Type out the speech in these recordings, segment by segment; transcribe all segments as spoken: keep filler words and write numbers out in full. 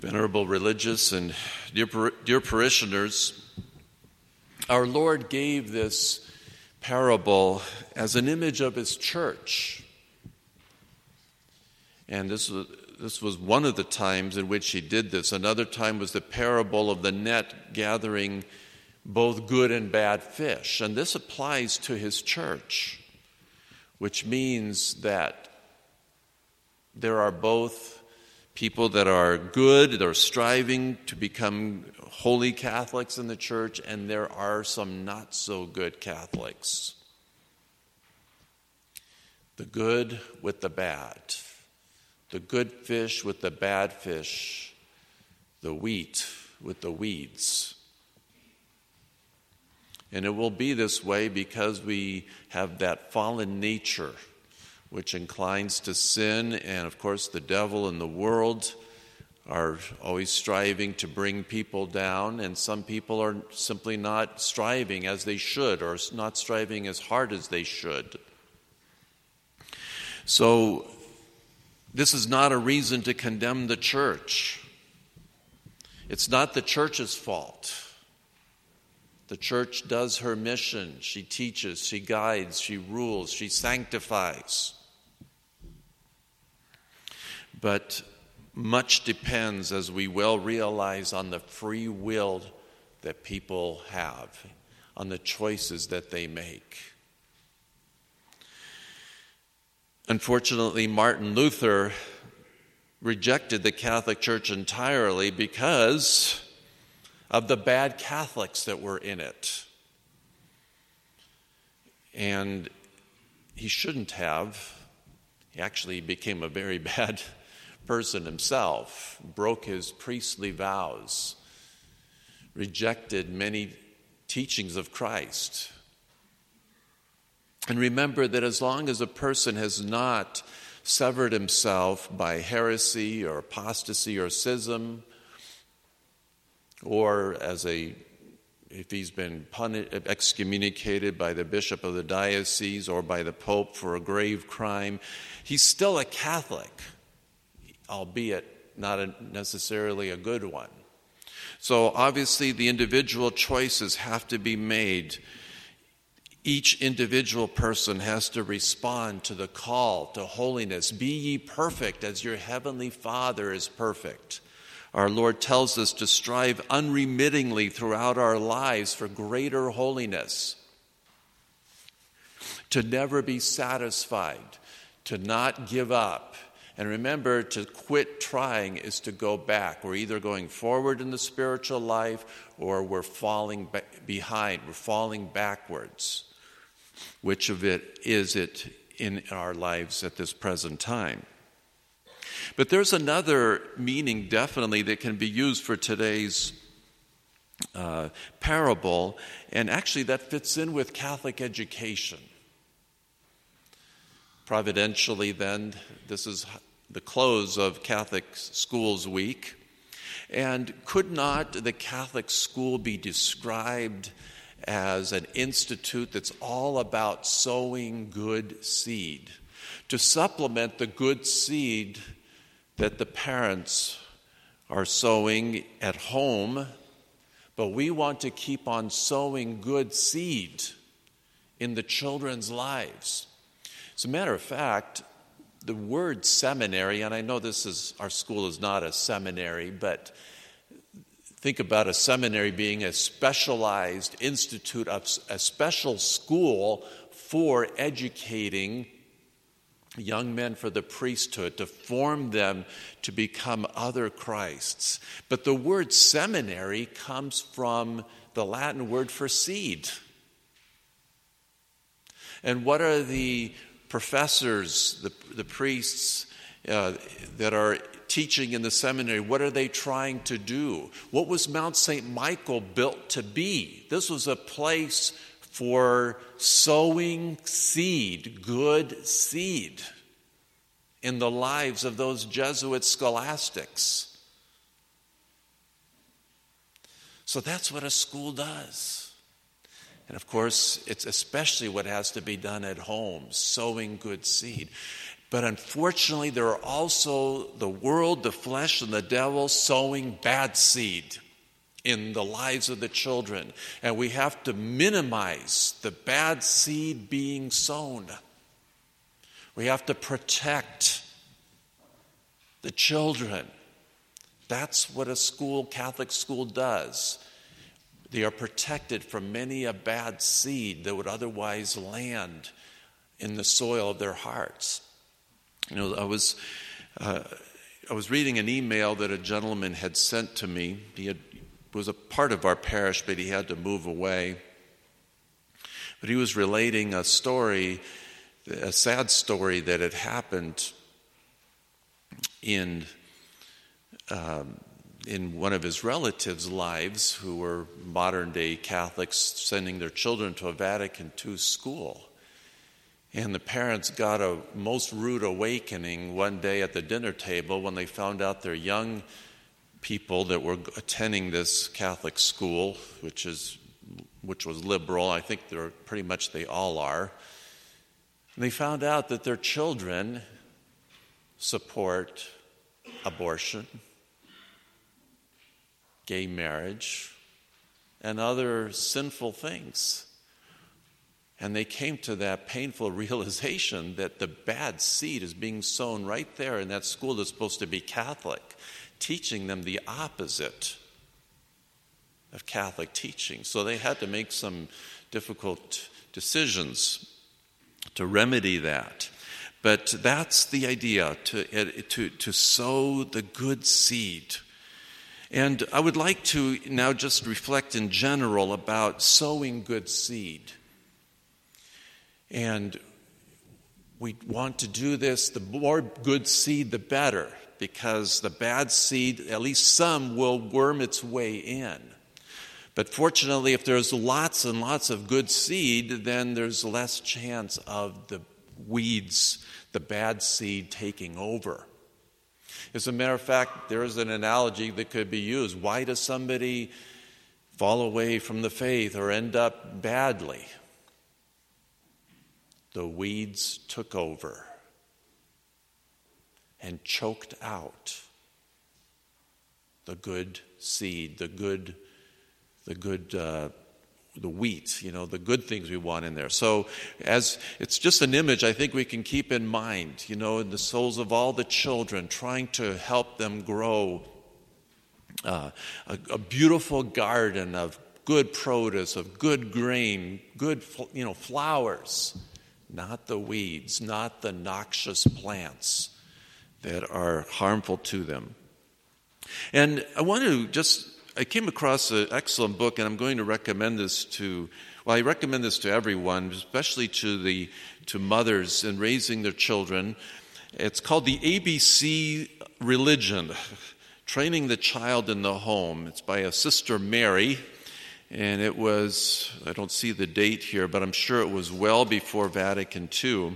Venerable religious and dear, par- dear parishioners, our Lord gave this parable as an image of His church. And this was, this was one of the times in which He did this. Another time was the parable of the net gathering both good and bad fish. And this applies to His church, which means that there are both people that are good, that are striving to become holy Catholics in the church, and there are some not so good Catholics. The good with the bad. The good fish with the bad fish. The wheat with the weeds. And it will be this way because we have that fallen nature which inclines to sin, and of course the devil and the world are always striving to bring people down, and some people are simply not striving as they should, or not striving as hard as they should. So this is not a reason to condemn the church. It's not the church's fault. The church does her mission. She teaches, she guides, she rules, she sanctifies. But much depends, as we well realize, on the free will that people have, on the choices that they make. Unfortunately, Martin Luther rejected the Catholic Church entirely because of the bad Catholics that were in it. And he shouldn't have. He actually became a very bad person himself, broke his priestly vows, rejected many teachings of Christ. And remember that as long as a person has not severed himself by heresy or apostasy or schism, or as a if he's been punished, excommunicated by the bishop of the diocese or by the pope for a grave crime, he's still a Catholic, albeit not a, necessarily a good one. So obviously the individual choices have to be made. Each individual person has to respond to the call to holiness. Be ye perfect as your heavenly Father is perfect. Our Lord tells us to strive unremittingly throughout our lives for greater holiness, to never be satisfied, to not give up. And remember, to quit trying is to go back. We're either going forward in the spiritual life or we're falling behind, we're falling backwards. Which of it is it in our lives at this present time? But there's another meaning definitely that can be used for today's uh, parable, and actually that fits in with Catholic education. Providentially then, this is the close of Catholic Schools Week, and could not the Catholic school be described as an institute that's all about sowing good seed, to supplement the good seed that the parents are sowing at home, but we want to keep on sowing good seed in the children's lives. As a matter of fact, the word seminary, and I know this is, our school is not a seminary, but think about a seminary being a specialized institute, of a special school for educating young men for the priesthood, to form them to become other Christs. But the word seminary comes from the Latin word for seed. And what are the professors, the, the priests uh, that are teaching in the seminary, what are they trying to do? What was Mount Saint Michael built to be? This was a place for sowing seed, good seed, in the lives of those Jesuit scholastics. So that's what a school does. And of course, it's especially what has to be done at home, sowing good seed. But unfortunately, there are also the world, the flesh, and the devil sowing bad seed in the lives of the children. And we have to minimize the bad seed being sown. We have to protect the children. That's what a school, Catholic school, does. They are protected from many a bad seed that would otherwise land in the soil of their hearts. You know, I was uh, I was reading an email that a gentleman had sent to me. He had, was a part of our parish, but he had to move away. But he was relating a story, a sad story that had happened in um, in one of his relatives' lives, who were modern-day Catholics, sending their children to a Vatican two school. And the parents got a most rude awakening one day at the dinner table when they found out their young people that were attending this Catholic school, which is which was liberal. I think they're pretty much they all are. And they found out that their children support abortion, gay marriage, and other sinful things. And they came to that painful realization that the bad seed is being sown right there in that school that's supposed to be Catholic, teaching them the opposite of Catholic teaching. So they had to make some difficult decisions to remedy that. But that's the idea, to, to, to sow the good seed. And I would like to now just reflect in general about sowing good seed. And we want to do this, the more good seed, the better, because the bad seed, at least some, will worm its way in. But fortunately, if there's lots and lots of good seed, then there's less chance of the weeds, the bad seed, taking over. As a matter of fact, there is an analogy that could be used. Why does somebody fall away from the faith or end up badly? The weeds took over and choked out the good seed, the good, the good, uh, the wheat, you know, the good things we want in there. So, as it's just an image, I think we can keep in mind, you know, in the souls of all the children, trying to help them grow uh, a, a beautiful garden of good produce, of good grain, good, you know, flowers. Not the weeds, not the noxious plants that are harmful to them. And I want to just, I came across an excellent book, and I'm going to recommend this to, well, I recommend this to everyone, especially to the to mothers in raising their children. It's called The A B C Religion, Training the Child in the Home. It's by a Sister Mary. And it was, I don't see the date here, but I'm sure it was well before Vatican two.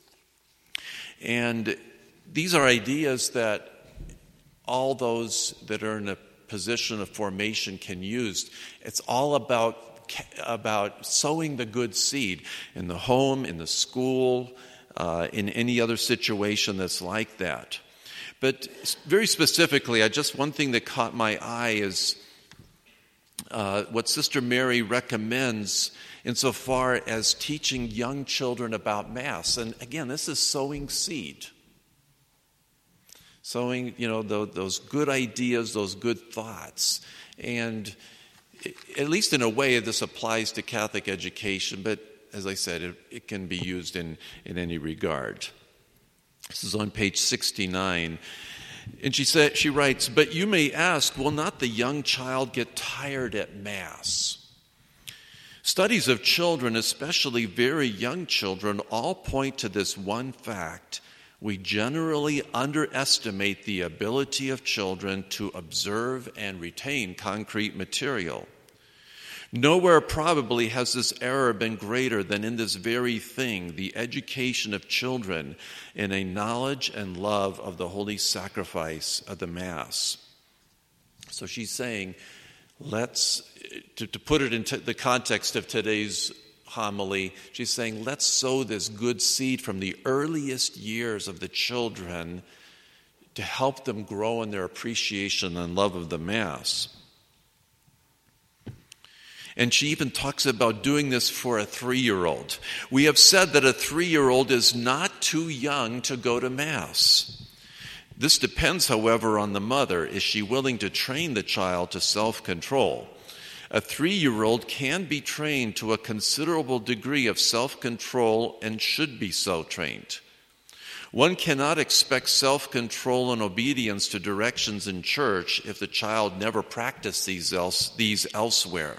And these are ideas that all those that are in a position of formation can use. It's all about, about sowing the good seed in the home, in the school, uh, in any other situation that's like that. But very specifically, I just one thing that caught my eye is Uh, what Sister Mary recommends insofar as teaching young children about Mass. And again, this is sowing seed. Sowing, you know, the, those good ideas, those good thoughts. And it, at least in a way, this applies to Catholic education, but as I said, it, it can be used in, in any regard. This is on page sixty-nine. And she said, she writes, "But you may ask, will not the young child get tired at Mass? Studies of children, especially very young children, all point to this one fact. We generally underestimate the ability of children to observe and retain concrete material. Nowhere probably has this error been greater than in this very thing, the education of children in a knowledge and love of the holy sacrifice of the Mass." So she's saying, let's, to, to put it into the context of today's homily, she's saying, let's sow this good seed from the earliest years of the children to help them grow in their appreciation and love of the Mass. And she even talks about doing this for a three-year-old. We have said that a three-year-old is not too young to go to Mass. This depends, however, on the mother. Is she willing to train the child to self-control? A three-year-old can be trained to a considerable degree of self-control and should be so trained. One cannot expect self-control and obedience to directions in church if the child never practiced these, else, these elsewhere.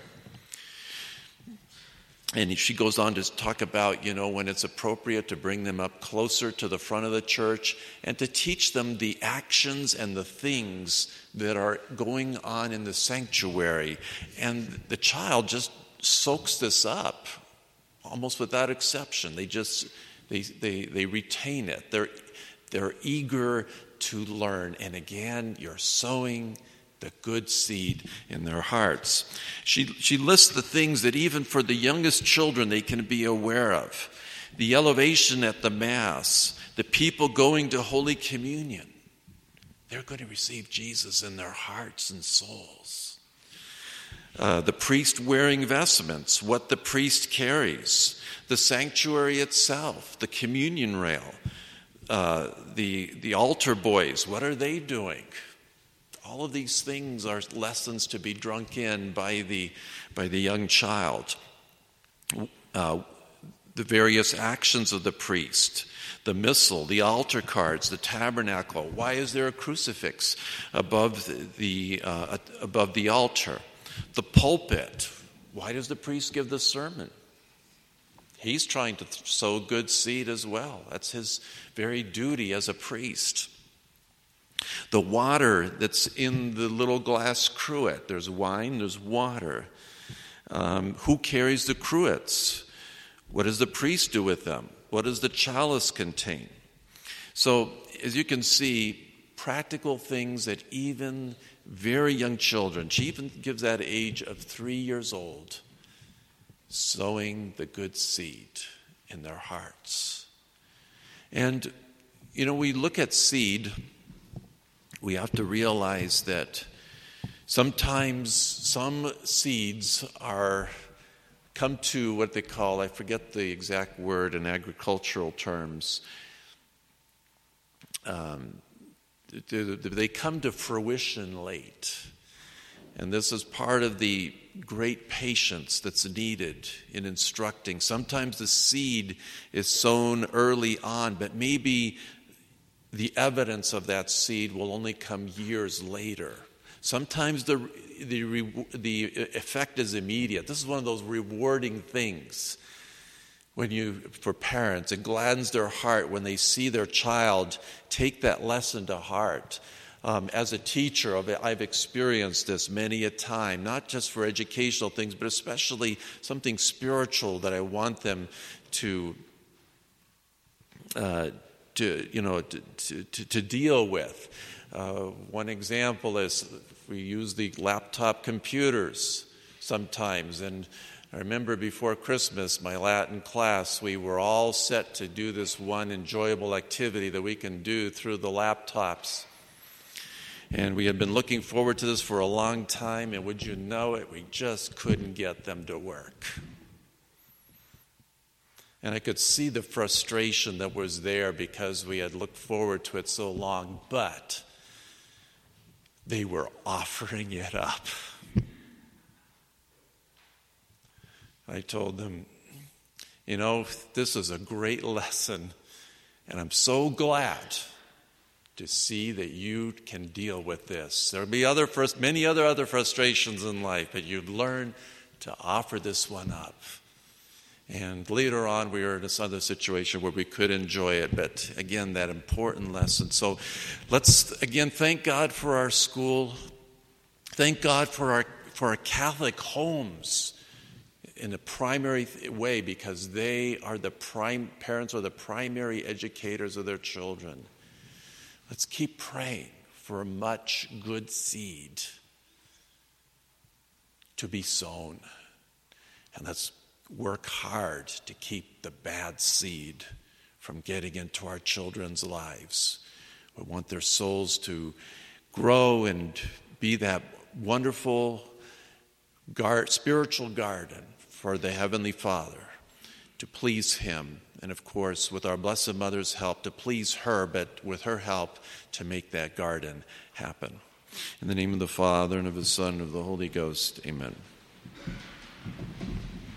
And she goes on to talk about, you know, when it's appropriate to bring them up closer to the front of the church and to teach them the actions and the things that are going on in the sanctuary. And the child just soaks this up, almost without exception. They just, they they, they retain it. They're, they're eager to learn. And again, you're sowing the good seed in their hearts. She, she lists the things that even for the youngest children they can be aware of. The elevation at the Mass, the people going to Holy Communion. They're going to receive Jesus in their hearts and souls. Uh, the priest wearing vestments, what the priest carries. The sanctuary itself, the communion rail. Uh, the, the altar boys, what are they doing? All of these things are lessons to be drunk in by the by the young child. Uh, the various actions of the priest, the missal, the altar cards, the tabernacle. Why is there a crucifix above the, the uh, above the altar? The pulpit. Why does the priest give the sermon? He's trying to sow good seed as well. That's his very duty as a priest. The water that's in the little glass cruet. There's wine, there's water. Um, who carries the cruets? What does the priest do with them? What does the chalice contain? So, as you can see, practical things that even very young children, she even gives that age of three years old, sowing the good seed in their hearts. And, you know, we look at seed. We have to realize that sometimes some seeds are come to what they call, I forget the exact word in agricultural terms, um, they come to fruition late. And this is part of the great patience that's needed in instructing. Sometimes the seed is sown early on, but maybe the evidence of that seed will only come years later. Sometimes the, the, the effect is immediate. This is one of those rewarding things when you, for parents. It gladdens their heart when they see their child take that lesson to heart. Um, as a teacher, I've experienced this many a time, not just for educational things, but especially something spiritual that I want them to uh, to you know to, to, to deal with. Uh, one example is we use the laptop computers sometimes, and I remember before Christmas, my Latin class, we were all set to do this one enjoyable activity that we can do through the laptops. And we had been looking forward to this for a long time, and would you know it, we just couldn't get them to work. And I could see the frustration that was there because we had looked forward to it so long, but they were offering it up. I told them, you know, this is a great lesson, and I'm so glad to see that you can deal with this. There'll be other frust- many other other frustrations in life, but you'd learn to offer this one up. And later on, we were in this other situation where we could enjoy it, but again, that important lesson. So let's, again, thank God for our school. Thank God for our for our Catholic homes in a primary way, because they are the prime, parents are the primary educators of their children. Let's keep praying for much good seed to be sown. And let's work hard to keep the bad seed from getting into our children's lives. We want their souls to grow and be that wonderful gar- spiritual garden for the Heavenly Father, to please Him. And of course, with our Blessed Mother's help, to please her, but with her help, to make that garden happen. In the name of the Father, and of the Son, and of the Holy Ghost, amen.